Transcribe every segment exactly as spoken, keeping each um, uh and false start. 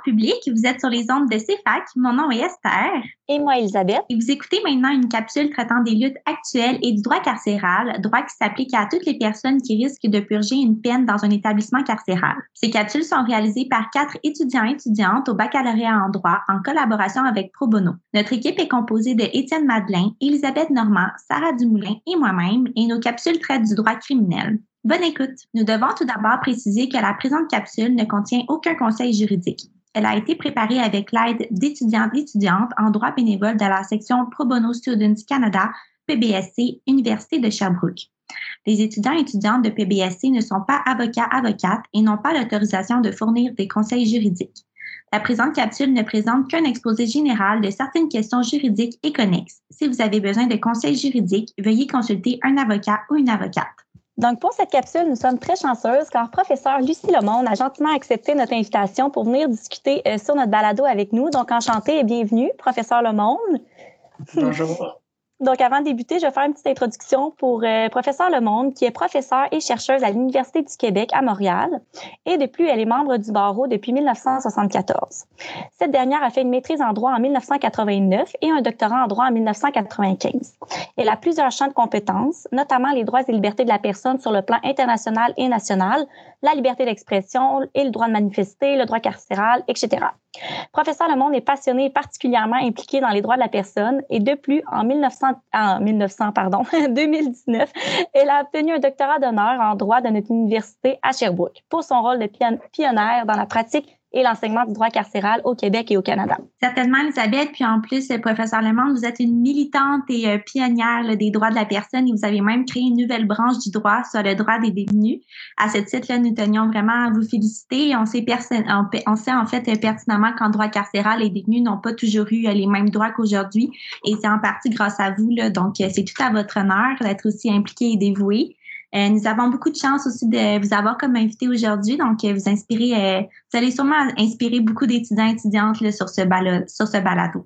public. Vous êtes sur les ondes de C F A C. Mon nom est Esther. Et moi, Elisabeth. Et vous écoutez maintenant une capsule traitant des luttes actuelles et du droit carcéral, droit qui s'applique à toutes les personnes qui risquent de purger une peine dans un établissement carcéral. Ces capsules sont réalisées par quatre étudiants et étudiantes au baccalauréat en droit en collaboration avec Pro Bono. Notre équipe est composée de Étienne Madeleine, Elisabeth Normand, Sarah Dumoulin et moi-même, et nos capsules traitent du droit criminel. Bonne écoute! Nous devons tout d'abord préciser que la présente capsule ne contient aucun conseil juridique. Elle a été préparée avec l'aide d'étudiants et étudiantes en droit bénévole de la section Pro Bono Students Canada, P B S C, Université de Sherbrooke. Les étudiants et étudiantes de P B S C ne sont pas avocats-avocates et n'ont pas l'autorisation de fournir des conseils juridiques. La présente capsule ne présente qu'un exposé général de certaines questions juridiques et connexes. Si vous avez besoin de conseils juridiques, veuillez consulter un avocat ou une avocate. Donc, pour cette capsule, nous sommes très chanceuses car professeure Lucie Lemonde a gentiment accepté notre invitation pour venir discuter euh, sur notre balado avec nous. Donc, enchantée et bienvenue, professeur Lemonde. Bonjour. Donc, avant de débuter, je vais faire une petite introduction pour euh, professeur Lemonde, qui est professeure et chercheuse à l'Université du Québec à Montréal. Et de plus, elle est membre du barreau depuis dix-neuf cent soixante-quatorze. Cette dernière a fait une maîtrise en droit en dix-neuf cent quatre-vingt-neuf et un doctorat en droit en dix-neuf cent quatre-vingt-quinze. Elle a plusieurs champs de compétences, notamment les droits et libertés de la personne sur le plan international et national, la liberté d'expression et le droit de manifester, le droit carcéral, et cetera. Professeur Lemonde est passionné et particulièrement impliqué dans les droits de la personne et de plus, en mille neuf cents, en mille neuf cents, pardon, deux mille dix-neuf, elle a obtenu un doctorat d'honneur en droit de notre université à Sherbrooke pour son rôle de pionnière dans la pratique et l'enseignement du droit carcéral au Québec et au Canada. Certainement, Elisabeth. Puis en plus, professeur Lemonde, vous êtes une militante et euh, pionnière là, des droits de la personne et vous avez même créé une nouvelle branche du droit sur le droit des détenus. À ce titre-là, nous tenions vraiment à vous féliciter. On sait, perso- on, on sait en fait pertinemment qu'en droit carcéral, les détenus n'ont pas toujours eu les mêmes droits qu'aujourd'hui et c'est en partie grâce à vous. Là, donc, c'est tout à votre honneur d'être aussi impliqué et dévoué. Euh, nous avons beaucoup de chance aussi de vous avoir comme invité aujourd'hui. Donc, euh, vous inspirez, euh, vous allez sûrement inspirer beaucoup d'étudiants et étudiantes là, sur ce bala- sur ce balado.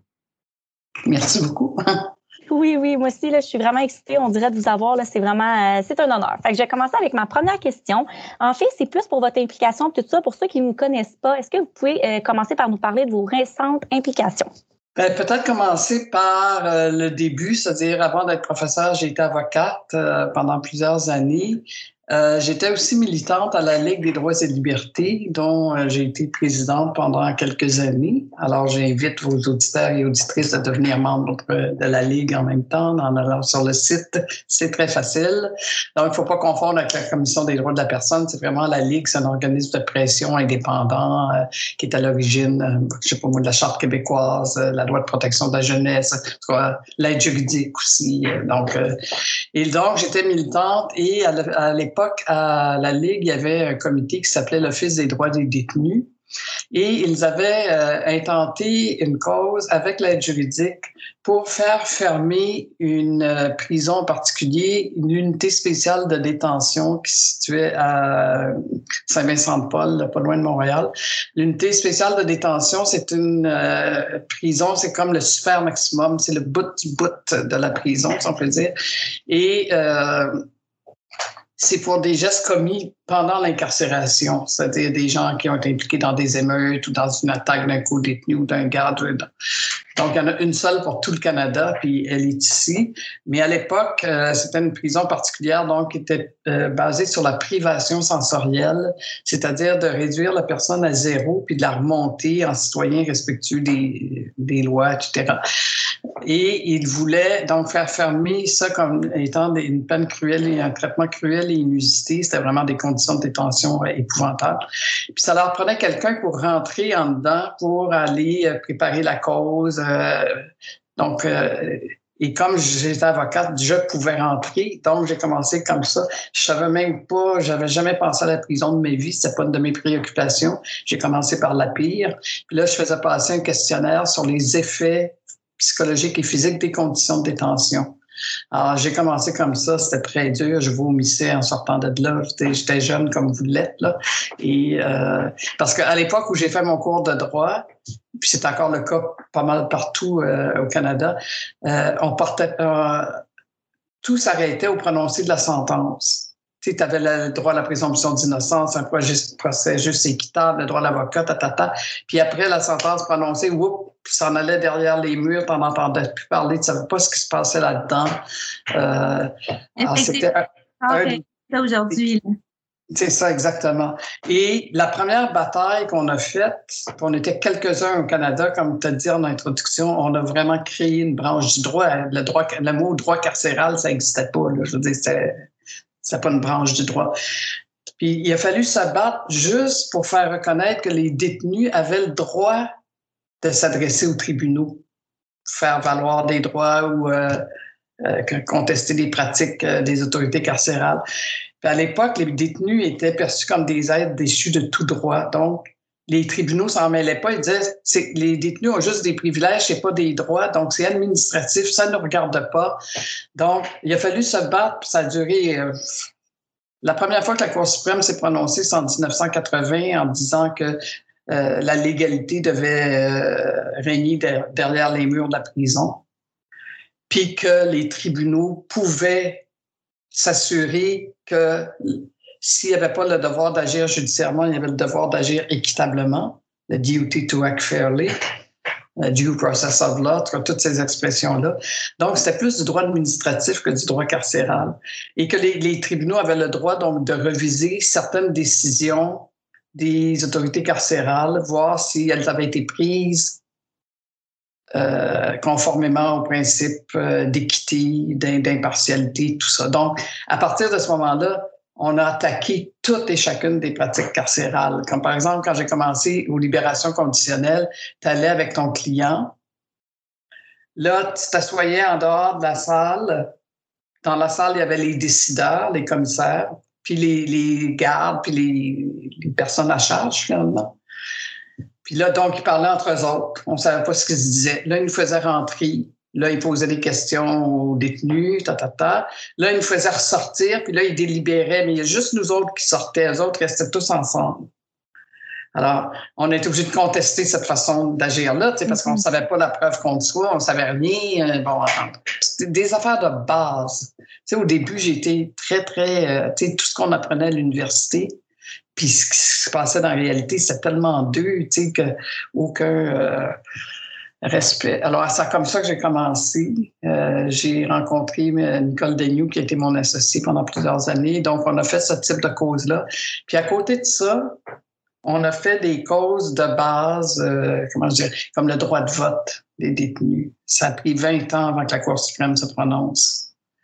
Merci beaucoup. Oui, oui, moi aussi, là, je suis vraiment excitée. On dirait de vous avoir, là, c'est vraiment, euh, c'est un honneur. Fait que je vais commencer avec ma première question. En fait, c'est plus pour votre implication, tout ça. Pour ceux qui ne vous connaissent pas, est-ce que vous pouvez euh, commencer par nous parler de vos récentes implications? Ben, peut-être commencer par euh, le début, c'est-à-dire avant d'être professeur, j'ai été avocate euh, pendant plusieurs années. Euh, j'étais aussi militante à la Ligue des droits et libertés, dont euh, j'ai été présidente pendant quelques années. Alors, j'invite vos auditeurs et auditrices à devenir membres de la Ligue en même temps, en allant sur le site. C'est très facile. Donc, il ne faut pas confondre avec la Commission des droits de la personne. C'est vraiment la Ligue, c'est un organisme de pression indépendant euh, qui est à l'origine, euh, je sais pas moi, de la Charte québécoise, euh, la loi de protection de la jeunesse, l'aide juridique aussi. Euh, donc, euh, et donc, j'étais militante et à l'époque, à la Ligue, il y avait un comité qui s'appelait l'Office des droits des détenus et ils avaient euh, intenté une cause avec l'aide juridique pour faire fermer une euh, prison en particulier, une unité spéciale de détention qui se situait à Saint-Vincent-de-Paul, pas loin de Montréal. L'unité spéciale de détention, c'est une euh, prison, c'est comme le super maximum, c'est le bout du bout de la prison, si on peut dire. Et euh, c'est pour des gestes commis pendant l'incarcération, c'est-à-dire des gens qui ont été impliqués dans des émeutes ou dans une attaque d'un co-détenu ou d'un garde. Donc, il y en a une seule pour tout le Canada, puis elle est ici. Mais à l'époque, euh, c'était une prison particulière, donc qui était euh, basée sur la privation sensorielle, c'est-à-dire de réduire la personne à zéro, puis de la remonter en citoyen respectueux des, des lois, et cetera. Et il voulait donc faire fermer ça comme étant une peine cruelle et un traitement cruel et inusité. C'était vraiment des conditions de détention épouvantables. Puis ça leur prenait quelqu'un pour rentrer en dedans, pour aller préparer la cause. Euh, donc, euh, et comme j'étais avocate, je pouvais rentrer. Donc, j'ai commencé comme ça. Je savais même pas, j'avais jamais pensé à la prison de ma vie. C'était pas une de mes préoccupations. J'ai commencé par la pire. Puis là, je faisais passer un questionnaire sur les effets psychologiques et physiques des conditions de détention. Alors, j'ai commencé comme ça, c'était très dur, je vomissais en sortant de là, j'étais, j'étais jeune comme vous l'êtes, là. Et, euh, parce qu'à l'époque où j'ai fait mon cours de droit, puis c'est encore le cas pas mal partout euh, au Canada, euh, on portait, euh, tout s'arrêtait au prononcé de la sentence. tu avais le droit à la présomption d'innocence, un procès juste équitable, le droit à l'avocat, tatata. Puis après la sentence prononcée, whoop, s'en allait derrière les murs, t'en entendais plus parler, tu savais pas ce qui se passait là-dedans. Euh, alors c'était un, un, aujourd'hui. C'est ça, exactement. Et la première bataille qu'on a faite, on était quelques-uns au Canada, comme tu as dit en introduction, on a vraiment créé une branche du droit. Le, droit, le mot droit carcéral, ça n'existait pas. Là. Je veux dire, c'était, c'était pas une branche du droit. Puis il a fallu se battre juste pour faire reconnaître que les détenus avaient le droit de s'adresser aux tribunaux, faire valoir des droits ou euh, euh, contester des pratiques euh, des autorités carcérales. Puis à l'époque, les détenus étaient perçus comme des êtres déchus de tout droit. Donc, les tribunaux s'en mêlaient pas. Ils disaient c'est, les détenus ont juste des privilèges, c'est pas des droits, donc c'est administratif, ça ne nous regarde pas. Donc, il a fallu se battre, puis ça a duré... Euh, la première fois que la Cour suprême s'est prononcée, c'est en dix-neuf cent quatre-vingts, en disant que euh, la légalité devait euh, régner de, derrière les murs de la prison, puis que les tribunaux pouvaient s'assurer que s'il n'y avait pas le devoir d'agir judiciairement, il y avait le devoir d'agir équitablement, le duty to act fairly, le due process of law, toutes ces expressions-là. Donc, c'était plus du droit administratif que du droit carcéral. Et que les, les tribunaux avaient le droit donc de reviser certaines décisions des autorités carcérales, voir si elles avaient été prises Euh, conformément aux principes euh, d'équité, d'impartialité, tout ça. Donc, à partir de ce moment-là, on a attaqué toutes et chacune des pratiques carcérales. Comme par exemple, quand j'ai commencé aux libérations conditionnelles, tu allais avec ton client. Là, tu t'assoyais en dehors de la salle. Dans la salle, il y avait les décideurs, les commissaires, puis les, les gardes, puis les, les personnes à charge, finalement. Puis là, donc, ils parlaient entre eux autres. On ne savait pas ce qu'ils se disaient. Là, ils nous faisaient rentrer. Là, ils posaient des questions aux détenus, ta, ta, ta. Là, ils nous faisaient ressortir. Puis là, ils délibéraient. Mais il y a juste nous autres qui sortaient. Eux autres restaient tous ensemble. Alors, on était obligé de contester cette façon d'agir-là, tu sais, parce qu'on ne savait pas la preuve contre soi. On ne savait rien. Bon, c'était des affaires de base. Tu sais, au début, j'étais très, très... Tu sais, tout ce qu'on apprenait à l'université, puis ce qui se passait dans la réalité, c'était tellement deux, tu sais, qu'aucun euh, respect. Alors, c'est comme ça que j'ai commencé. Euh, j'ai rencontré Nicole Daigneault, qui a été mon associée pendant plusieurs années. Donc, on a fait ce type de cause-là. Puis à côté de ça, on a fait des causes de base, euh, comment je dirais, comme le droit de vote des détenus. Ça a pris vingt ans avant que la Cour suprême se prononce.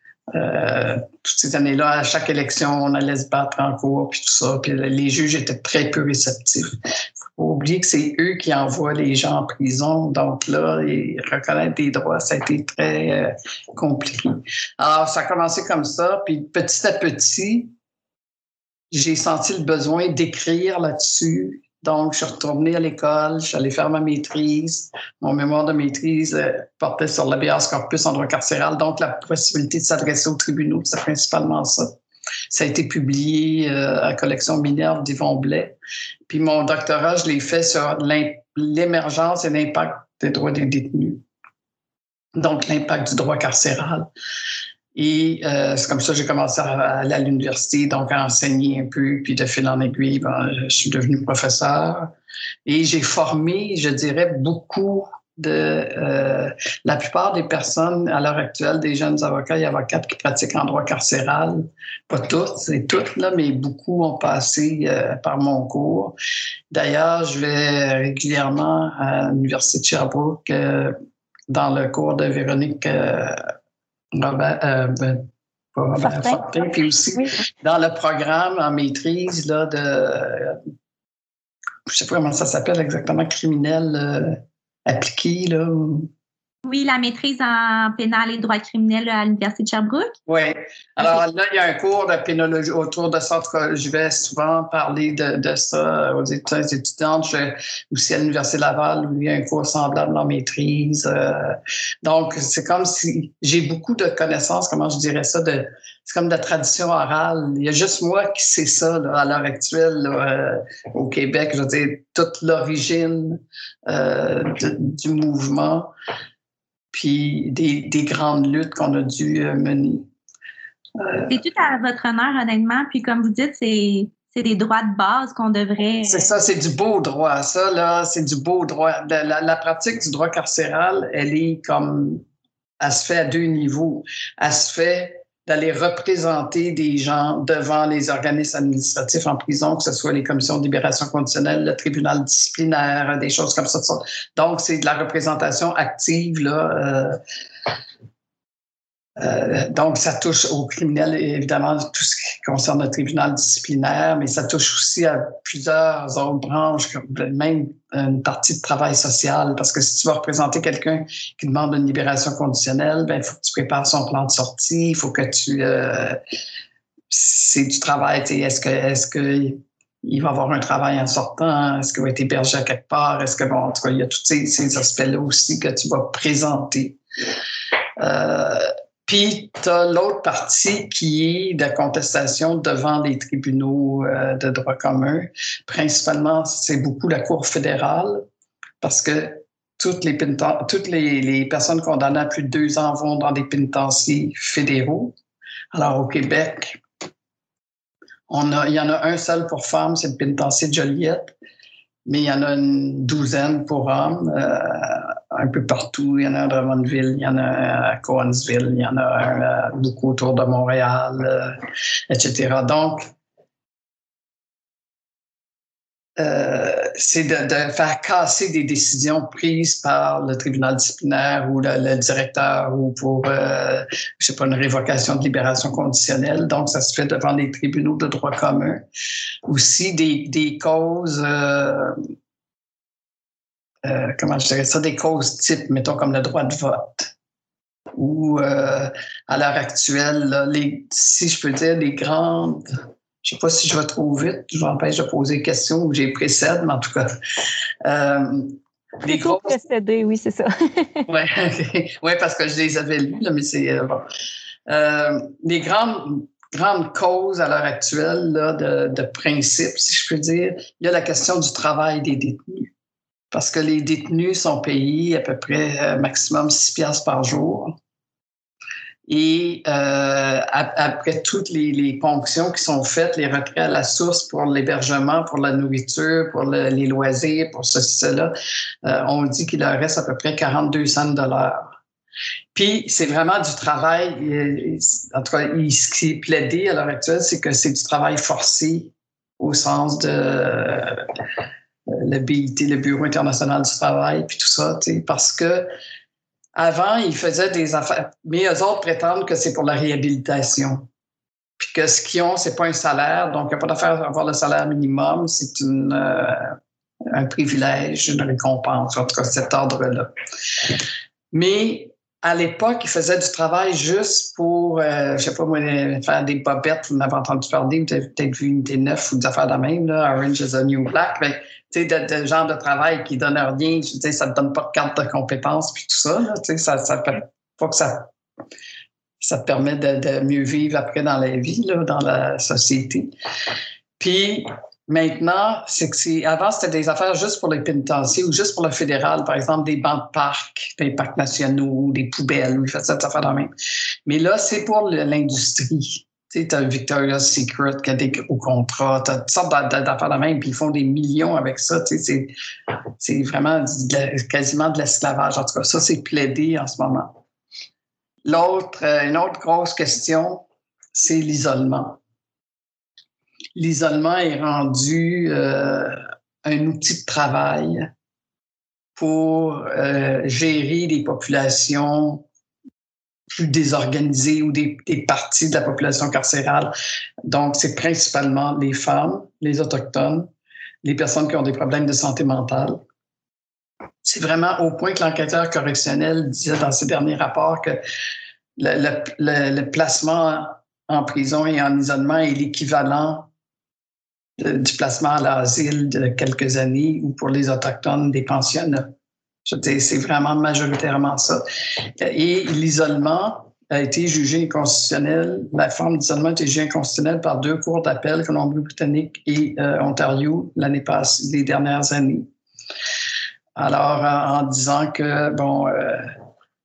Euh, toutes ces années-là, à chaque élection, on allait se battre en cour, puis tout ça. Puis les juges étaient très peu réceptifs. Faut pas oublier que c'est eux qui envoient les gens en prison. Donc là, et reconnaître des droits, ça a été très euh, compliqué. Alors, ça a commencé comme ça. Puis petit à petit, j'ai senti le besoin d'écrire là-dessus. Donc, je suis retournée à l'école, je suis allée faire ma maîtrise. Mon mémoire de maîtrise euh, portait sur l'habeas corpus en droit carcéral, donc la possibilité de s'adresser aux tribunaux, c'est principalement ça. Ça a été publié euh, à la collection Minerve d'Yvon Blais. Puis mon doctorat, je l'ai fait sur l'émergence et l'impact des droits des détenus. Donc, l'impact du droit carcéral. Et euh, c'est comme ça que j'ai commencé à aller à l'université, donc à enseigner un peu, puis de fil en aiguille, ben, je suis devenu professeur. Et j'ai formé, je dirais, beaucoup de... Euh, la plupart des personnes, à l'heure actuelle, des jeunes avocats et avocates qui pratiquent en droit carcéral, pas toutes, c'est toutes, là, mais beaucoup ont passé euh, par mon cours. D'ailleurs, je vais régulièrement à l'Université de Sherbrooke euh, dans le cours de Véronique... Euh, Robert, euh, ben, pas Robert Fortin, puis aussi oui. Dans le programme en maîtrise là, de, euh, je ne sais pas comment ça s'appelle exactement, criminel euh, appliqué. Là. Oui, la maîtrise en pénal et droit criminel à l'Université de Sherbrooke. Oui. Alors okay. Là, il y a un cours de pénologie autour de ça. En tout cas, je vais souvent parler de, de ça aux étudiantes. Je vais aussi à l'Université Laval où il y a un cours semblable en maîtrise. Donc, c'est comme si j'ai beaucoup de connaissances, comment je dirais ça, de c'est comme de la tradition orale. Il y a juste moi qui sais ça là, à l'heure actuelle là, euh, au Québec. Je veux dire, toute l'origine euh, de, du mouvement. Puis des, des grandes luttes qu'on a dû mener. Euh, c'est tout à votre honneur, honnêtement. Puis comme vous dites, c'est, c'est des droits de base qu'on devrait... C'est ça, c'est du beau droit. Ça, là, c'est du beau droit. La, la, la pratique du droit carcéral, elle est comme... Elle se fait à deux niveaux. Elle se fait d'aller représenter des gens devant les organismes administratifs en prison, que ce soit les commissions de libération conditionnelle, le tribunal disciplinaire, des choses comme ça. Donc, c'est de la représentation active, là. Euh, Euh, donc, ça touche aux criminels, évidemment, tout ce qui concerne le tribunal disciplinaire, mais ça touche aussi à plusieurs autres branches, même une partie de travail social, parce que si tu vas représenter quelqu'un qui demande une libération conditionnelle, ben il faut que tu prépares son plan de sortie, il faut que tu... Euh, c'est du travail, tu sais, est-ce que... Est-ce que il va avoir un travail en sortant? Est-ce qu'il va être hébergé à quelque part? Est-ce que, bon, en tout cas, il y a tous ces, ces aspects-là aussi que tu vas présenter. Euh, Puis, tu as l'autre partie qui est de la contestation devant les tribunaux euh, de droit commun. Principalement, c'est beaucoup la Cour fédérale parce que toutes les, toutes les, les personnes condamnées à plus de deux ans vont dans des pénitenciers fédéraux. Alors, au Québec, on a, il y en a un seul pour femmes, c'est le pénitencier de Joliette, mais il y en a une douzaine pour hommes. Euh, un peu partout. Il y en a un à Drummondville, il y en a un à Cowansville, il y en a un euh, beaucoup autour de Montréal, euh, et cetera. Donc, euh, c'est de, de faire casser des décisions prises par le tribunal disciplinaire ou le, le directeur ou pour, euh, je sais pas, une révocation de libération conditionnelle. Donc, ça se fait devant les tribunaux de droit commun. Aussi, des, des causes... Euh, Euh, comment je dirais ça, des causes types, mettons comme le droit de vote. Ou euh, à l'heure actuelle, là, les, si je peux dire, les grandes, je ne sais pas si je vais trop vite, je m'empêche de poser des questions ou j'ai précède, mais en tout cas. Euh, les grosses... précédé, oui, c'est ça. Oui, ouais, parce que je les avais lus, là, mais c'est euh, bon. Euh, les grandes grandes causes à l'heure actuelle là, de, de principe, si je peux dire, il y a la question du travail des détenus. Parce que les détenus sont payés à peu près euh, maximum six piastres par jour. Et euh, après toutes les, les ponctions qui sont faites, les retraits à la source pour l'hébergement, pour la nourriture, pour le, les loisirs, pour ceci, cela, euh, on dit qu'il leur reste à peu près quarante-deux cents de l'heure. Puis, c'est vraiment du travail, en tout cas, ce qui est plaidé à l'heure actuelle, c'est que c'est du travail forcé au sens de... le B I T, le Bureau international du travail, puis tout ça, tu sais, parce que avant, ils faisaient des affaires, mais eux autres prétendent que c'est pour la réhabilitation, puis que ce qu'ils ont, c'est pas un salaire, donc il n'y a pas d'affaire d'avoir le salaire minimum, c'est une, euh, un privilège, une récompense, en tout cas, cet ordre-là. Mais à l'époque, ils faisaient du travail juste pour, euh, je sais pas moi, faire des bobettes, vous en avez entendu parler, vous avez peut-être vu une T neuf ou des affaires de même, là, Orange is the New Black, mais tu sais, de, de genre de travail qui donne rien, tu sais, ça te donne pas de carte de compétences puis tout ça, là, tu sais, ça, ça pas que ça, ça te permet de, de mieux vivre après dans la vie, là, dans la société. Puis maintenant, c'est que c'est, avant, c'était des affaires juste pour les pénitenciers ou juste pour le fédéral, par exemple, des bancs de parcs, des parcs nationaux, des poubelles, où ils faisaient cette affaire de même. Mais là, c'est pour l'industrie. Tu sais, t'as Victoria's Secret qui a des gros contrats, t'as toutes sortes d'affaires de même, puis ils font des millions avec ça. Tu sais, c'est, c'est vraiment de, quasiment de l'esclavage. En tout cas, ça, c'est plaidé en ce moment. L'autre, une autre grosse question, c'est l'isolement. L'isolement est rendu euh, un outil de travail pour euh, gérer des populations plus désorganisées ou des, des parties de la population carcérale. Donc, c'est principalement les femmes, les Autochtones, les personnes qui ont des problèmes de santé mentale. C'est vraiment au point que l'enquêteur correctionnel disait dans ses derniers rapports que le, le, le, le placement en prison et en isolement est l'équivalent de, du placement à l'asile de quelques années ou pour les Autochtones des pensionnats. Je veux dire, c'est vraiment majoritairement ça. Et l'isolement a été jugé inconstitutionnel. La forme d'isolement a été jugée inconstitutionnelle par deux cours d'appel, Colombie-Britannique et euh, Ontario, l'année passée, les dernières années. Alors, en, en disant que, bon, euh,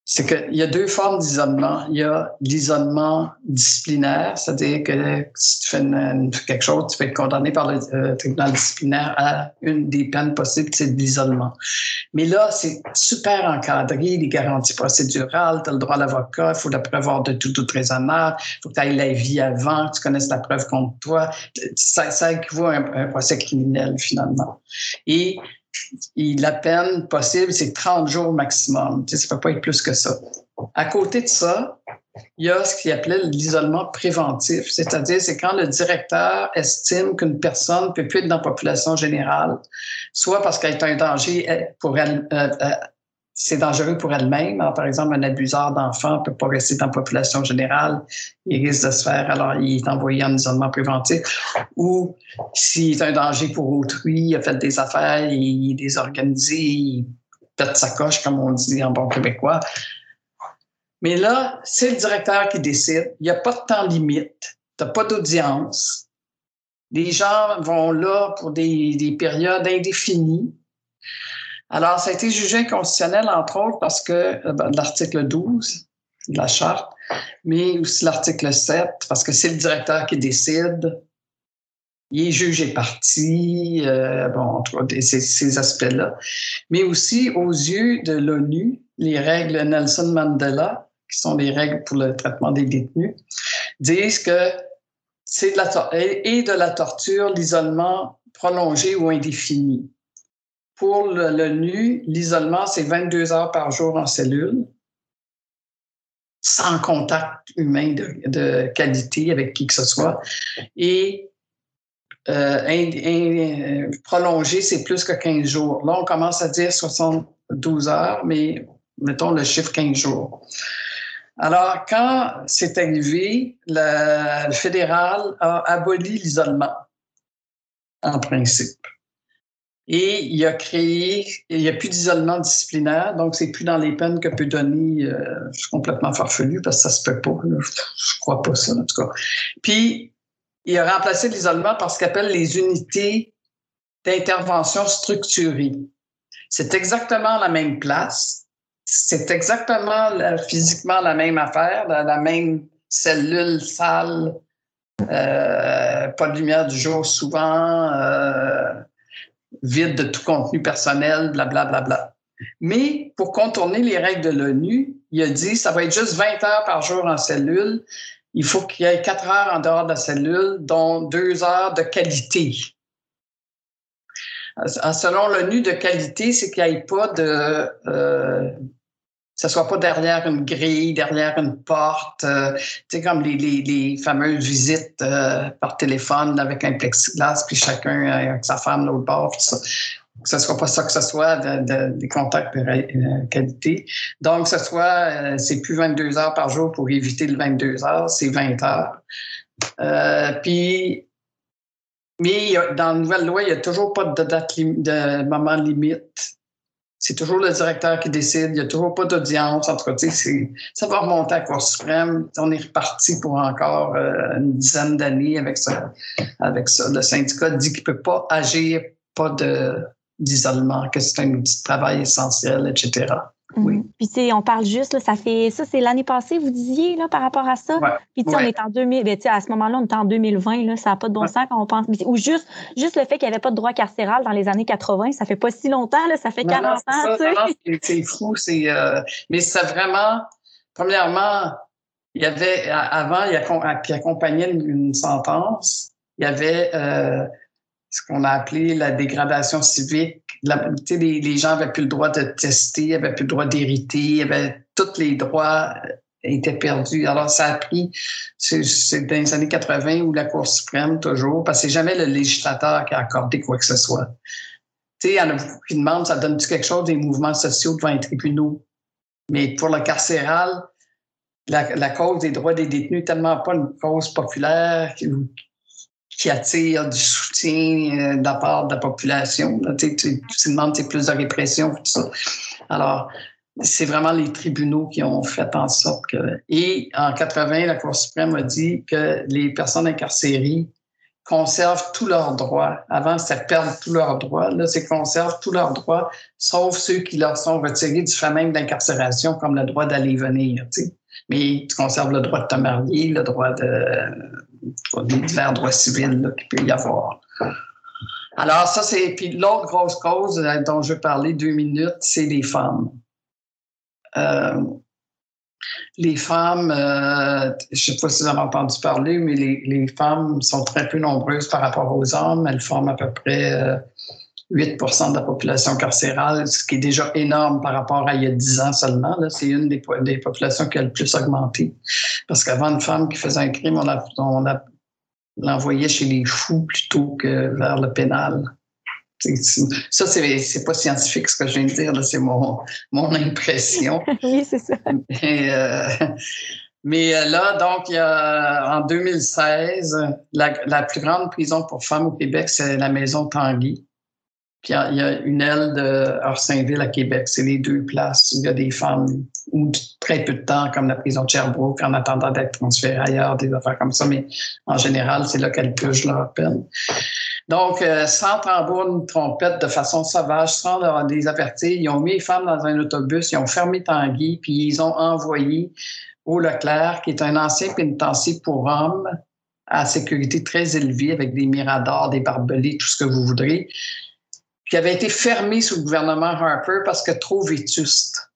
c'est qu'il y a deux formes d'isolement. Il y a l'isolement disciplinaire, c'est-à-dire que si tu fais une, une, quelque chose, tu peux être condamné par le euh, tribunal disciplinaire à une des peines possibles, c'est de l'isolement. Mais là, c'est super encadré, les garanties procédurales, tu as le droit à l'avocat, il faut la prévoir de tout, tout raisonnable, il faut que tu ailles la vie avant, que tu connaisses la preuve contre toi. Ça, ça équivaut à un, un procès criminel, finalement. Et Et la peine possible, c'est trente jours maximum. Tu sais, ça ne peut pas être plus que ça. À côté de ça, il y a ce qu'il appelait l'isolement préventif, c'est-à-dire c'est quand le directeur estime qu'une personne ne peut plus être dans la population générale, soit parce qu'elle est un danger pour elle, euh, euh, c'est dangereux pour elle-même. Alors, par exemple, un abuseur d'enfants ne peut pas rester dans la population générale. Il risque de se faire, alors il est envoyé en isolement préventif. Ou s'il est un danger pour autrui, il a fait des affaires, il est désorganisé, il pète sa coche, comme on dit en bon québécois. Mais là, c'est le directeur qui décide. Il n'y a pas de temps limite. Tu n'as pas d'audience. Les gens vont là pour des, des périodes indéfinies. Alors, ça a été jugé inconstitutionnel, entre autres, parce que ben, l'article douze de la Charte, mais aussi l'article sept, parce que c'est le directeur qui décide. Il est jugé parti, euh, bon, en tout cas, ces, ces aspects-là. Mais aussi, aux yeux de l'ONU, les règles Nelson Mandela, qui sont les règles pour le traitement des détenus, disent que c'est de la tor- et de la torture, l'isolement prolongé ou indéfini. Pour l'ONU, l'isolement, c'est vingt-deux heures par jour en cellule, sans contact humain de, de qualité avec qui que ce soit. Et euh, in, in, prolongé, c'est plus que quinze jours. Là, on commence à dire soixante-douze heures, mais mettons le chiffre quinze jours. Alors, quand c'est arrivé, le, le fédéral a aboli l'isolement, en principe. Et il a créé, il n'y a plus d'isolement disciplinaire, donc c'est plus dans les peines que peut donner, euh, je suis complètement farfelu parce que ça se peut pas, là. Je crois pas ça en tout cas. Puis, il a remplacé l'isolement par ce qu'il appelle les unités d'intervention structurée. C'est exactement la même place, c'est exactement la, physiquement la même affaire, la, la même cellule, salle, euh, pas de lumière du jour souvent, euh, vide de tout contenu personnel, blablabla. Bla, bla, bla. Mais pour contourner les règles de l'ONU, il a dit ça va être juste vingt heures par jour en cellule. Il faut qu'il y ait quatre heures en dehors de la cellule, dont deux heures de qualité. Selon l'ONU, de qualité, c'est qu'il n'y ait pas de... Euh, que ce soit pas derrière une grille, derrière une porte, euh, tu sais, comme les, les, les fameuses visites euh, par téléphone avec un plexiglas, puis chacun avec sa femme l'autre bord, tout ça. Que ce soit pas ça, que ce soit de, de, des contacts de euh, qualité. Donc, que ce soit, euh, c'est plus vingt-deux heures par jour pour éviter le vingt-deux heures, c'est vingt heures. Euh, puis, mais dans la nouvelle loi, il n'y a toujours pas de date lim- de moment limite. C'est toujours le directeur qui décide. Il n'y a toujours pas d'audience. En tout cas, c'est, ça va remonter à la Cour suprême. On est reparti pour encore euh, une dizaine d'années avec ça. Avec ça. Le syndicat dit qu'il ne peut pas agir, pas de, d'isolement, que c'est un outil de travail essentiel, et cetera. Mmh. Oui. Puis, tu sais, on parle juste, là, ça fait, ça, c'est l'année passée, vous disiez, là, par rapport à ça. Ouais. Puis, tu sais, ouais. on est en deux mille, ben, tu sais, à ce moment-là, on est en deux mille vingt, là, ça n'a pas de bon ouais. sens quand on pense. Ou juste, juste le fait qu'il n'y avait pas de droit carcéral dans les années quatre-vingts, ça fait pas si longtemps, là, ça fait non, quarante non, ans, tu sais. Non, c'est, c'est fou, c'est, euh, mais c'est vraiment, premièrement, il y avait, avant, il accompagnait une, une sentence, il y avait, euh, ce qu'on a appelé la dégradation civique. La, les, les gens n'avaient plus le droit de tester, n'avaient plus le droit d'hériter, avaient, tous les droits étaient perdus. Alors, ça a pris, c'est, c'est dans les années quatre-vingts où la Cour suprême, toujours, parce que c'est jamais le législateur qui a accordé quoi que ce soit. Tu sais, il y en a beaucoup qui demandent, ça donne-tu quelque chose des mouvements sociaux devant les tribunaux? Mais pour le carcéral, la, la cause des droits des détenus n'est tellement pas une cause populaire qui, qui attire du soutien de la part de la population. Là, tu, tu, tu demandes plus de répression, tout ça. Alors, c'est vraiment les tribunaux qui ont fait en sorte que... Et en quatre-vingts, la Cour suprême a dit que les personnes incarcérées conservent tous leurs droits. Avant, c'était perdre tous leurs droits. Là, c'est conservent tous leurs droits, sauf ceux qui leur sont retirés du fait même d'incarcération, comme le droit d'aller et venir. Tu sais. Mais tu conserves le droit de te marier, le droit de... des divers droits civils là, qu'il peut y avoir. Alors, ça, c'est... Puis l'autre grosse cause dont je veux parler deux minutes, c'est les femmes. Euh, Les femmes, euh, je ne sais pas si vous avez entendu parler, mais les, les femmes sont très peu nombreuses par rapport aux hommes. Elles forment à peu près euh, huit pour cent de la population carcérale, ce qui est déjà énorme par rapport à il y a dix ans seulement. Là. C'est une des, des populations qui a le plus augmenté. Parce qu'avant, une femme qui faisait un crime, on, la, on la, l'envoyait chez les fous plutôt que vers le pénal. C'est, c'est, ça, c'est, c'est pas scientifique ce que je viens de dire, là, c'est mon, mon impression. Oui, c'est ça. Et, euh, mais là, donc, il y a, en deux mille seize, la, la plus grande prison pour femmes au Québec, c'est la Maison Tanguy. Puis il y a une aile de Orsainville à Québec. C'est les deux places où il y a des femmes ou très peu de temps, comme la prison de Sherbrooke, en attendant d'être transférées ailleurs, des affaires comme ça. Mais en général, c'est là qu'elles purgent leur peine. Donc, euh, sans tambour ni trompette, de façon sauvage, sans leur, les avertir, ils ont mis les femmes dans un autobus, ils ont fermé Tanguy, puis ils ont envoyé au Leclerc, qui est un ancien pénitencier pour hommes, à sécurité très élevée, avec des miradors, des barbelés, tout ce que vous voudrez, qui avait été fermé sous le gouvernement Harper parce que trop vétuste.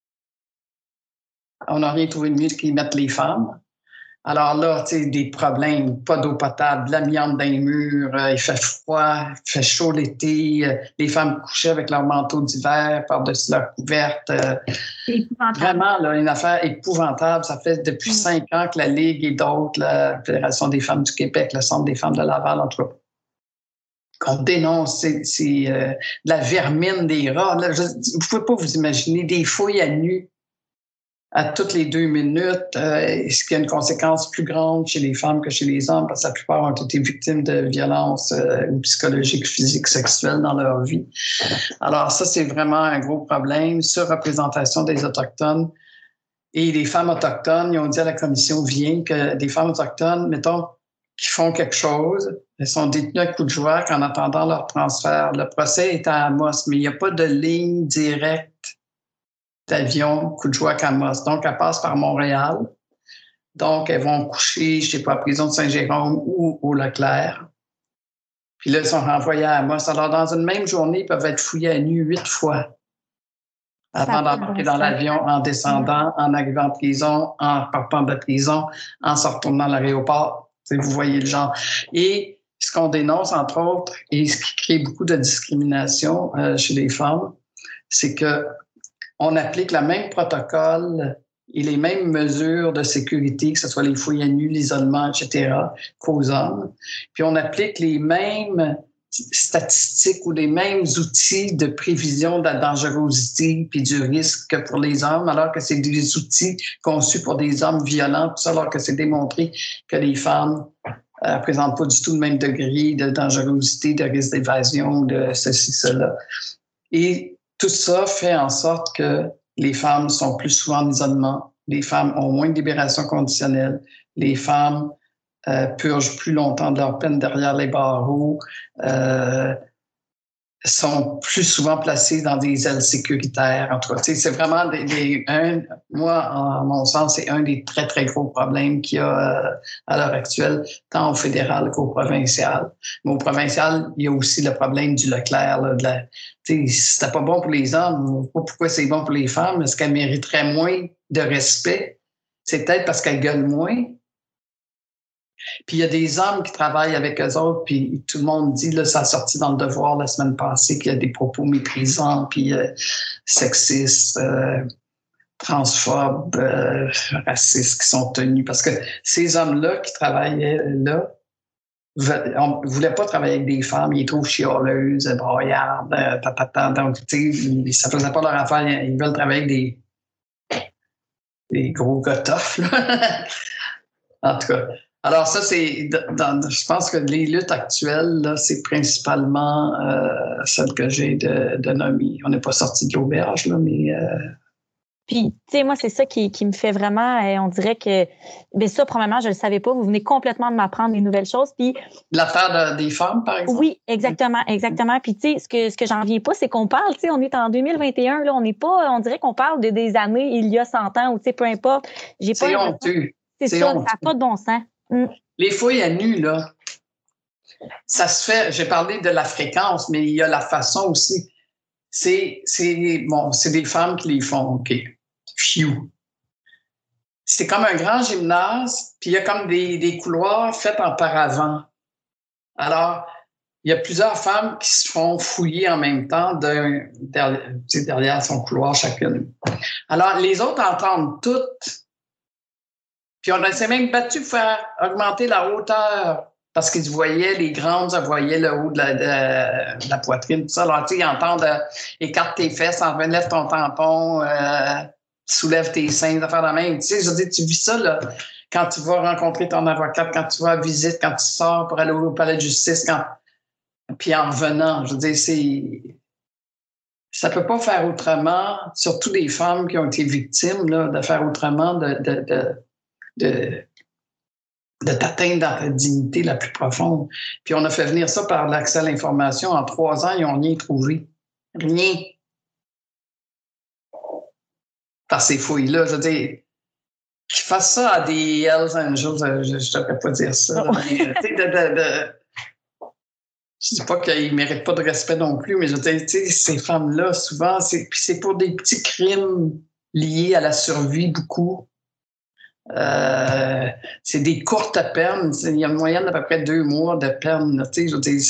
On n'a rien trouvé de mieux qu'ils mettent les femmes. Alors là, tu sais, des problèmes, pas d'eau potable, de l'amiante dans les murs, euh, il fait froid, il fait chaud l'été, euh, les femmes couchaient avec leur manteau d'hiver par-dessus leur couverte. Euh, vraiment, là, une affaire épouvantable. Ça fait depuis cinq ans que la Ligue et d'autres, la Fédération des femmes du Québec, le Centre des femmes de Laval, en tout cas, qu'on dénonce, c'est, c'est euh, de la vermine des rats. Là, je, vous ne pouvez pas vous imaginer des fouilles à nu à toutes les deux minutes, euh, ce qui a une conséquence plus grande chez les femmes que chez les hommes, parce que la plupart ont été victimes de violences euh, psychologiques, physiques, sexuelles dans leur vie. Alors ça, c'est vraiment un gros problème. Surreprésentation des Autochtones. Et les femmes autochtones, ils ont dit à la commission Vien que des femmes autochtones, mettons, qui font quelque chose, elles sont détenues à coup de joie en attendant leur transfert. Le procès est à Amos, mais il n'y a pas de ligne directe d'avion Coudjoac-Amos. Donc, elles passent par Montréal. Donc, elles vont coucher, je ne sais pas, à la prison de Saint-Jérôme ou au Leclerc. Puis là, elles sont renvoyées à Amos. Alors, dans une même journée, ils peuvent être fouillées à nu huit fois avant d'embarquer dans l'avion, en descendant, en arrivant en prison, en partant de la prison, en se retournant à l'aéroport. Vous voyez le genre. Et ce qu'on dénonce, entre autres, et ce qui crée beaucoup de discrimination euh, chez les femmes, c'est que on applique le même protocole et les mêmes mesures de sécurité, que ce soit les fouilles à nu, l'isolement, et cetera, qu'aux hommes. Puis on applique les mêmes statistiques ou les mêmes outils de prévision de la dangerosité puis du risque que pour les hommes, alors que c'est des outils conçus pour des hommes violents, tout ça, alors que c'est démontré que les femmes ne euh, présentent pas du tout le même degré de dangerosité, de risque d'évasion, de ceci, cela. Et tout ça fait en sorte que les femmes sont plus souvent en isolement, les femmes ont moins de libération conditionnelle, les femmes euh, purgent plus longtemps de leur peine derrière les barreaux, euh, sont plus souvent placées dans des ailes sécuritaires. En tout cas, c'est vraiment des, des un, moi, à mon sens, c'est un des très, très gros problèmes qu'il y a euh, à l'heure actuelle, tant au fédéral qu'au provincial. Mais au provincial, il y a aussi le problème du Leclerc, là, de la, c'était pas bon pour les hommes, pas pourquoi c'est bon pour les femmes, est-ce qu'elles mériteraient moins de respect? C'est peut-être parce qu'elles gueulent moins. Puis il y a des hommes qui travaillent avec eux autres, puis tout le monde dit, là, ça a sorti dans le Devoir la semaine passée, qu'il y a des propos méprisants, puis euh, sexistes, euh, transphobes, euh, racistes qui sont tenus. Parce que ces hommes-là qui travaillaient là, on ne voulait pas travailler avec des femmes, ils les trouvent chialeuses, broyardes, tatata. Donc, tu sais, ça ne faisait pas leur affaire. Ils veulent travailler avec des, des gros gars tough, là. En tout cas. Alors, ça, c'est. Dans, je pense que les luttes actuelles, là, c'est principalement euh, celles que j'ai de, de nommer. On n'est pas sorti de l'auberge, là, mais euh, Puis, tu sais, moi, c'est ça qui, qui me fait vraiment, euh, on dirait que, bien ça, probablement, je le savais pas. Vous venez complètement de m'apprendre des nouvelles choses. Puis l'affaire de, des femmes, par exemple. Oui, exactement, exactement. Puis, tu sais, ce que, ce que j'en viens pas, c'est qu'on parle, tu sais, on est en deux mille vingt et un, là, on n'est pas, on dirait qu'on parle de des années, il y a cent ans, ou tu sais, peu importe. J'ai c'est pas honteux. C'est, c'est ça, honteux. Ça n'a pas de bon sens. Mm. Les fouilles à nu, là, ça se fait, j'ai parlé de la fréquence, mais il y a la façon aussi. C'est, c'est, bon, c'est des femmes qui les font, OK. Phew. C'est comme un grand gymnase, puis il y a comme des, des couloirs faits en paravent. Alors, il y a plusieurs femmes qui se font fouiller en même temps de, derrière, derrière son couloir chacune. Alors, les autres entendent toutes. Puis on s'est même battu pour faire augmenter la hauteur parce qu'ils voyaient les grandes, ils voyaient le haut de la, de, de la poitrine, tout ça. Alors, tu sais, ils entendent euh, écarte tes fesses, en lève ton tampon, euh, soulève tes seins, affaires de même. Tu sais, je veux dire, tu vis ça, là, quand tu vas rencontrer ton avocate, quand tu vas à visite, quand tu sors pour aller au palais de justice, quand... puis en revenant, je veux dire, c'est... Ça peut pas faire autrement, surtout des femmes qui ont été victimes, là, de faire autrement, de... de, de De, de t'atteindre dans ta dignité la plus profonde. Puis on a fait venir ça par l'accès à l'information. En trois ans, ils n'ont rien trouvé. Rien. Par ces fouilles-là. Je veux dire, qu'ils fassent ça à des Hells Angels, je ne devrais pas dire ça. Là, mais, de, de, de, je ne dis pas qu'ils ne méritent pas de respect non plus, mais je veux dire, ces femmes-là, souvent, c'est, puis c'est pour des petits crimes liés à la survie, beaucoup. Euh, c'est des courtes peines. Il y a une moyenne d'à peu près deux mois de peine. Tu sais, je veux dire,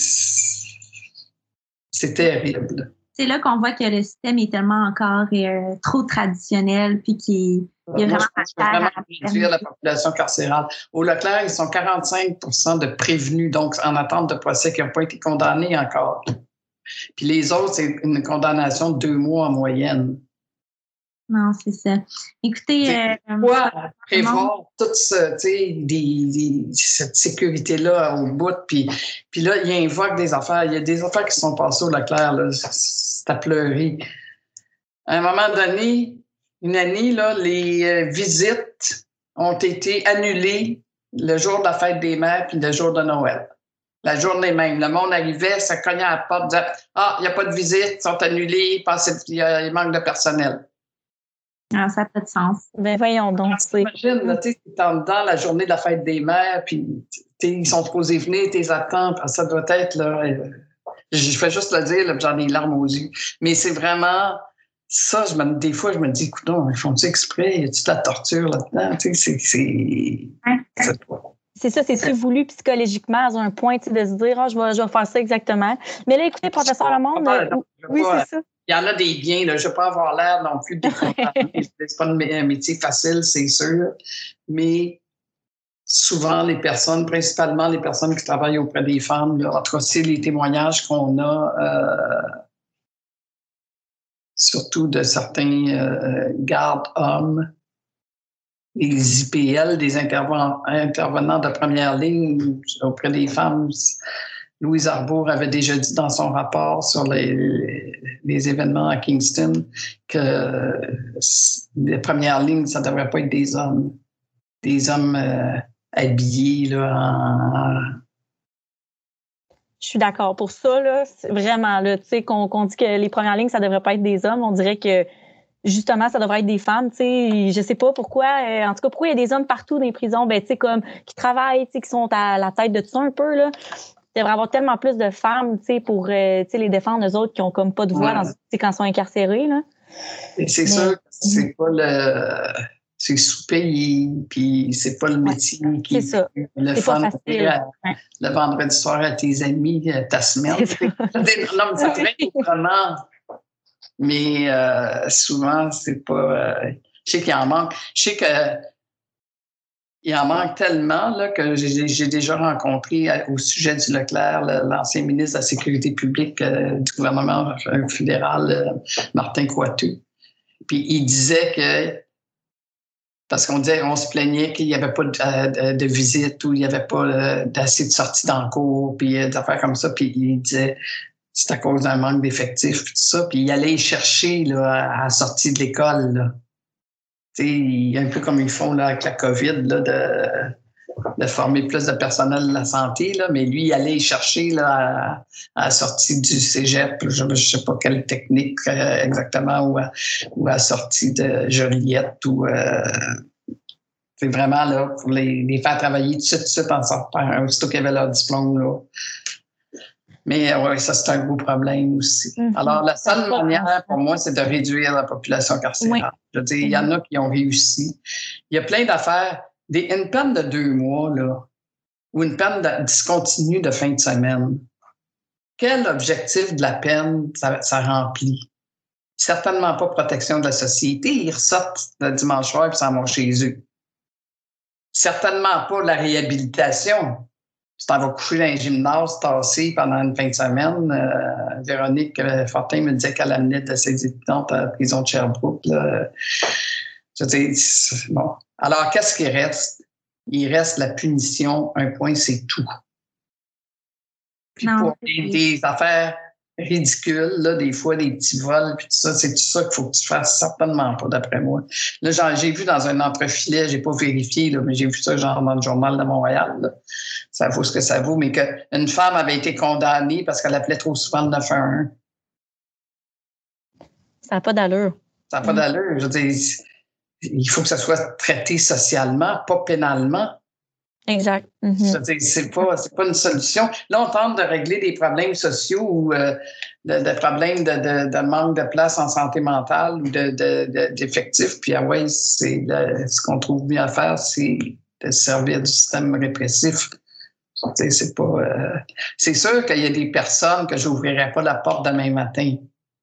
c'est terrible. C'est là qu'on voit que le système est tellement encore euh, trop traditionnel, puis qu'il y a Moi, vraiment je pense vraiment réduire la population carcérale. Au Leclerc, ils sont quarante-cinq pour cent de prévenus, donc en attente de procès qui n'ont pas été condamnés encore. Puis les autres, c'est une condamnation de deux mois en moyenne. Non, c'est ça. Écoutez... Euh, pourquoi prévoir toute ce, des, des, cette sécurité-là au bout? Puis, puis là, il invoque des affaires. Il y a des affaires qui sont passées au Leclerc, là. C'est à pleurer. À un moment donné, une année, là, les euh, visites ont été annulées le jour de la fête des mères puis le jour de Noël. La journée même. Le monde arrivait, ça cognait à la porte, disait « Ah, il n'y a pas de visite, ils sont annulés, il y a, il manque de personnel. » Ah, ça n'a pas de sens. Ben voyons donc. Imagine, là, tu es dans la journée de la fête des mères, puis ils sont supposés venir, t'es attends, ça doit être, là, euh, je fais juste le dire, là, j'en ai les larmes aux yeux. Mais c'est vraiment, ça, je me, des fois, je me dis, écoute, ils font-tu exprès? Y a-tu de la torture là-dedans? Tu sais, c'est... c'est, c'est C'est ça, c'est-tu voulu psychologiquement à un point de se dire, ah, oh, je, vais, je vais faire ça exactement. Mais là, écoutez, professeur Lemonde, ah, non, oui, pas, c'est ça. Il y en a des biens, là. Je ne veux pas avoir l'air non plus de c'est pas un métier facile, c'est sûr. Mais souvent, les personnes, principalement les personnes qui travaillent auprès des femmes, là, en tout cas, c'est les témoignages qu'on a, euh, surtout de certains euh, gardes hommes, les I P L, des intervenants, intervenants de première ligne auprès des femmes. Louise Arbour avait déjà dit dans son rapport sur les, les événements à Kingston que les premières lignes, ça ne devrait pas être des hommes. Des hommes euh, habillés là, en... Je suis d'accord pour ça, là. C'est vraiment, là, tu sais, qu'on, qu'on dit que les premières lignes, ça ne devrait pas être des hommes. On dirait que justement, ça devrait être des femmes, tu sais. Je sais pas pourquoi, euh, en tout cas, pourquoi il y a des hommes partout dans les prisons, ben, tu sais, comme, qui travaillent, tu sais, qui sont à la tête de tout ça un peu, là. Il devrait y avoir tellement plus de femmes, tu sais, pour, euh, tu sais, les défendre, eux autres, qui ont comme pas de voix, ouais. dans, quand ils sont incarcérés, là. Et c'est Mais, sûr que c'est pas le... C'est sous-payé, puis c'est pas le métier ouais, qui c'est ça. le c'est fun pas facile. À, ouais. Le vendredi soir à tes amis, ta semaine. C'est, non, c'est très autrement. Mais euh, souvent, c'est pas... Euh, je sais qu'il en manque. Je sais que il en manque tellement là, que j'ai, j'ai déjà rencontré au sujet du Leclerc l'ancien ministre de la Sécurité publique euh, du gouvernement fédéral, euh, Martin Coiteux. Puis il disait que parce qu'on disait, on se plaignait qu'il n'y avait pas de, de, de visite ou il n'y avait pas euh, d'assez de sorties dans le cours, puis euh, des affaires comme ça. Puis il disait, c'est à cause d'un manque d'effectifs, puis tout ça. Puis il allait chercher là, à la sortie de l'école. Là. un peu comme ils font là, avec la COVID, là, de, de former plus de personnel de la santé, là, mais lui, il allait chercher là, à, à la sortie du cégep, je ne sais pas quelle technique euh, exactement, ou à, ou à la sortie de Joliette, ou euh, c'est vraiment là, pour les, les faire travailler tout de suite, tout de suite en sortant, aussitôt qu'ils avaient leur diplôme. Là. Mais oui, ça, c'est un gros problème aussi. Mm-hmm. Alors, la seule manière pour moi, c'est de réduire la population carcérale. Oui. Je veux dire, il y en a qui ont réussi. Il y a plein d'affaires. Des, une peine de deux mois, là, ou une peine de, discontinue de fin de semaine. Quel objectif de la peine ça, ça remplit? Certainement pas protection de la société. Ils ressortent le dimanche soir et s'en vont chez eux. Certainement pas la réhabilitation. Tu t'en vas coucher dans un gymnase, tassé pendant une fin de semaine. Euh, Véronique euh, Fortin me disait qu'elle amenait de ses étudiantes à la prison de Sherbrooke. Là. Je veux dire, bon. Alors, qu'est-ce qui reste? Il reste la punition. Un point, c'est tout. Puis non, pour des, des affaires ridicules, là, des fois, des petits vols, puis tout ça, c'est tout ça qu'il faut que tu fasses, certainement pas, d'après moi. Là, genre, j'ai vu dans un entrefilet, j'ai pas vérifié, là, mais j'ai vu ça genre dans le journal de Montréal. Là. Ça vaut ce que ça vaut, mais qu'une femme avait été condamnée parce qu'elle appelait trop souvent le neuf un un. Ça n'a pas d'allure. Ça n'a pas d'allure. Je veux dire, il faut que ça soit traité socialement, pas pénalement. Exact. Mm-hmm. Je veux dire, c'est pas, c'est pas une solution. Là, on tente de régler des problèmes sociaux ou euh, de, de problèmes de, de, de manque de place en santé mentale ou de, de, de, d'effectifs. Puis, ah ouais, c'est le, ce qu'on trouve bien à faire, c'est de se servir du système répressif. C'est pas. Euh, c'est sûr qu'il y a des personnes que je n'ouvrirai pas la porte demain matin.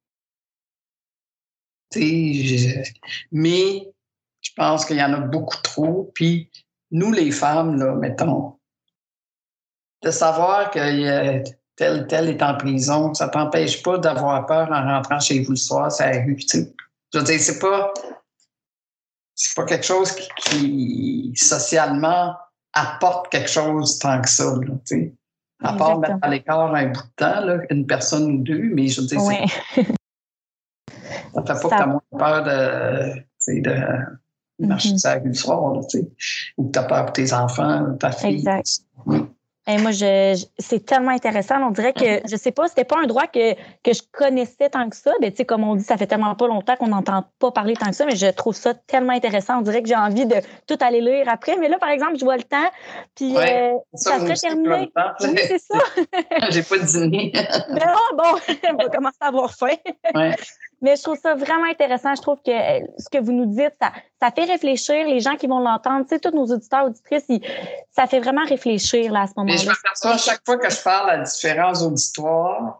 Je, mais je pense qu'il y en a beaucoup trop. Puis nous, les femmes, là, mettons, de savoir que tel, tel est en prison, ça ne t'empêche pas d'avoir peur en rentrant chez vous le soir, c'est la rue. T'sais. Je veux dire, c'est pas. C'est pas quelque chose qui, qui socialement apporte quelque chose tant que ça, là, tu sais. À part mettre à l'écart un bout de temps, là, une personne ou deux, mais je veux dire, oui. Ça ne fait pas ça... que tu as moins peur de, de marcher mm-hmm. sur la rue le soir, là, tu sais, ou que tu as peur pour tes enfants, ta fille. Exact. Mm. Et moi, je, je, c'est tellement intéressant. On dirait que, je sais pas, c'était pas un droit que, que je connaissais tant que ça. Mais tu sais, comme on dit, ça fait tellement pas longtemps qu'on n'entend pas parler tant que ça, mais je trouve ça tellement intéressant. On dirait que j'ai envie de tout aller lire après. Mais là, par exemple, je vois le temps, puis ouais, euh, ça, ça serait terminé. Oui, c'est ça. J'ai pas dîné. Mais oh, bon, on va commencer à avoir faim. Ouais. Mais je trouve ça vraiment intéressant. Je trouve que ce que vous nous dites, ça, ça fait réfléchir les gens qui vont l'entendre. Tu sais, tous nos auditeurs, auditrices, ils, ça fait vraiment réfléchir là, à ce moment-là. Mais je m'aperçois à chaque fois que je parle à différents auditoires,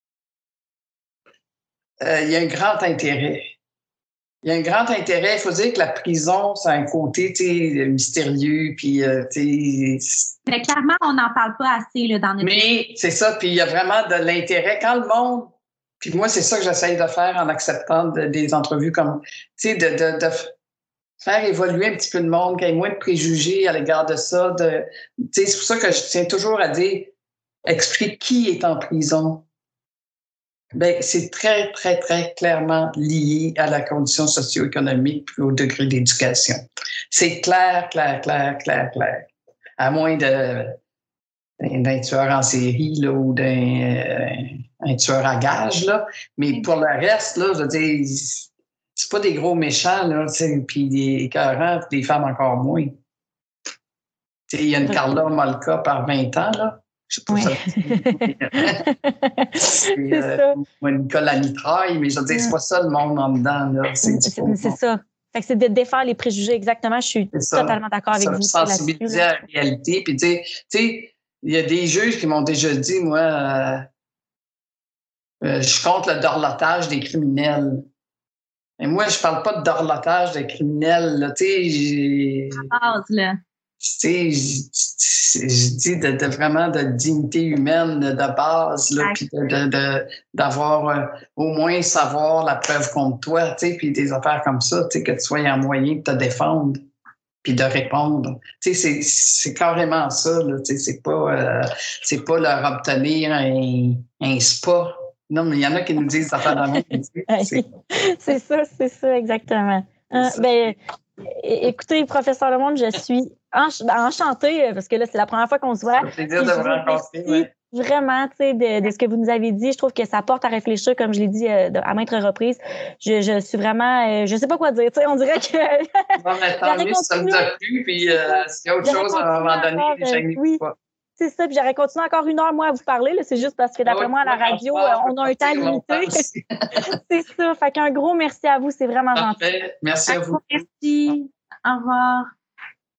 euh, il y a un grand intérêt. Il y a un grand intérêt. Il faut dire que la prison, c'est un côté, tu sais, mystérieux, puis, euh, tu sais... Mais clairement, on n'en parle pas assez là, dans notre... Mais c'est ça, puis il y a vraiment de l'intérêt. Quand le monde... Puis moi, c'est ça que j'essaye de faire en acceptant de, des entrevues comme, tu sais, de, de, de faire évoluer un petit peu le monde, qu'il y ait moins de préjugés à l'égard de ça. De, tu sais, c'est pour ça que je tiens toujours à dire, explique qui est en prison. Bien, c'est très, très, très clairement lié à la condition socio-économique puis au degré d'éducation. C'est clair, clair, clair, clair, clair. À moins de, d'un tueur en série là, ou d'un... un tueur à gages, là. Mais pour le reste, là, je veux dire, c'est pas des gros méchants, là, puis des écœurants, des femmes encore moins. Il y a une Carla Molka par vingt ans, là. Je sais pas oui. ça. c'est euh, ça. Une Nicolas Mitraille, mais je veux dire, c'est pas ça le monde en dedans, là. C'est, c'est, c'est ça. Fait que c'est de défaire les préjugés, exactement. Je suis totalement d'accord avec ça, vous. Sensibiliser là-dessus. À la réalité, puis tu sais, il y a des juges qui m'ont déjà dit, moi... Euh, Euh, je suis contre le dorlotage des criminels. Et moi, je parle pas de dorlotage des criminels. Là, tu sais, j'ai... À base, là. Tu sais, je dis de, de vraiment de dignité humaine de base, là, puis de, de, de, d'avoir euh, au moins savoir la preuve contre toi, tu sais, puis des affaires comme ça, tu sais, que tu sois en moyen de te défendre puis de répondre. Tu sais, c'est, c'est carrément ça, là, tu sais, c'est pas, euh, c'est pas leur obtenir un, un spa. Non, mais il y en a qui nous disent ça fait de la même. C'est ça, c'est ça, exactement. Euh, ben, écoutez, professeur Lemonde, je suis ench- enchantée parce que là, c'est la première fois qu'on se voit. C'est plaisir de vous rencontrer. Oui. Vraiment, tu sais, de, de ce que vous nous avez dit. Je trouve que ça porte à réfléchir, comme je l'ai dit euh, à maintes reprises. Je, je suis vraiment, euh, je sais pas quoi dire. Tu sais, on dirait que. Bon, mais tant mieux si ça vous a plu. Puis euh, s'il y a autre chose à un moment donné, encore, je euh, oui. pas. C'est ça, puis j'aurais continué encore une heure, moi, à vous parler. Là. C'est juste parce que, d'après oui, moi, à la radio, on, on a un temps limité. C'est ça. Fait qu'un gros merci à vous. C'est vraiment Parfait. gentil. Merci à vous. Merci. Au revoir.